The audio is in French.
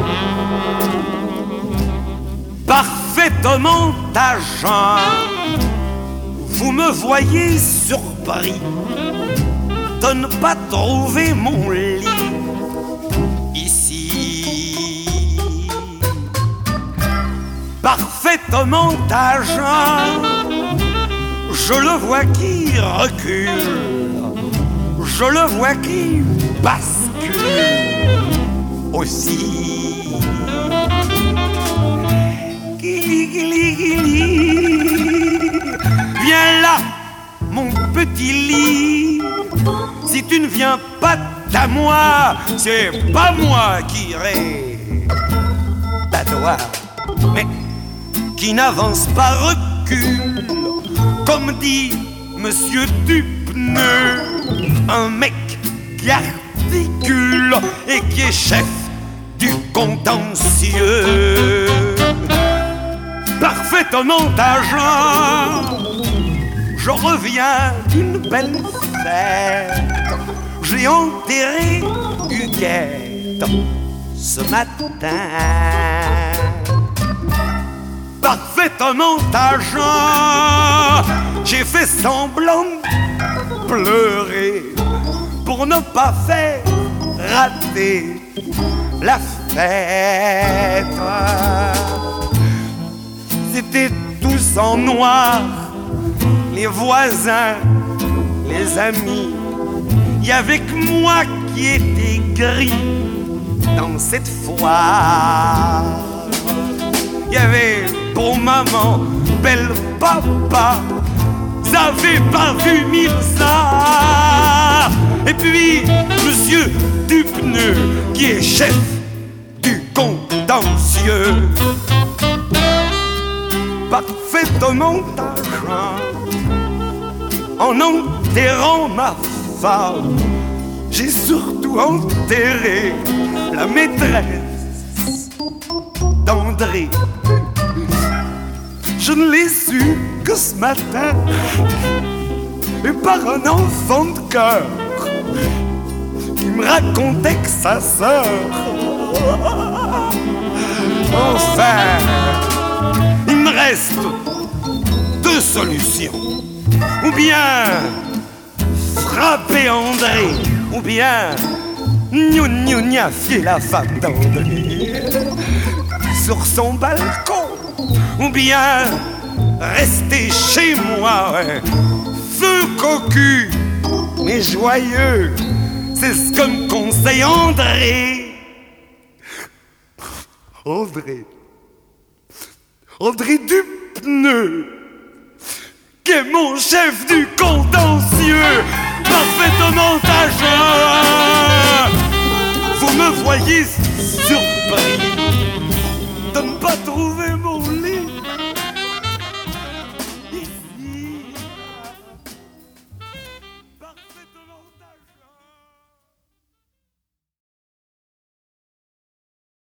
Parfaitement à jeun, vous me voyez surpris de ne pas trouver mon lit ici. Parfaitement à jeun, je le vois qui recule, je le vois qui bascule aussi. Viens là, mon petit lit. Si tu ne viens pas à moi, c'est pas moi qui irai à toi, mais qui n'avance pas recule, comme dit Monsieur Dupneux, un mec qui articule et qui est chef du contentieux. Parfaitement à jeun, je reviens d'une belle fête. J'ai enterré Huguette ce matin. Parfaitement à jeun, j'ai fait semblant de pleurer pour ne pas faire rater la fête. C'était tous en noir, les voisins, les amis. Il y avait que moi qui étais gris dans cette foire. Il y avait pour maman, belle papa, vous avez pas vu mille ça. Et puis Monsieur Dupneux qui est chef du contentieux. Parfaitement à jeun, en enterrant ma femme, j'ai surtout enterré la maîtresse d'André. Je ne l'ai su que ce matin, et par un enfant de cœur qui me racontait que sa sœur, enfin, il me reste deux solutions. Ou bien frapper André, ou bien gnafier la femme d'André sur son balcon, ou bien rester chez moi, ouais, feu cocu mais joyeux. C'est ce que me conseille André. André Dupneux, qui est mon chef du contentieux. Parfaitement à jeun, vous me voyez surpris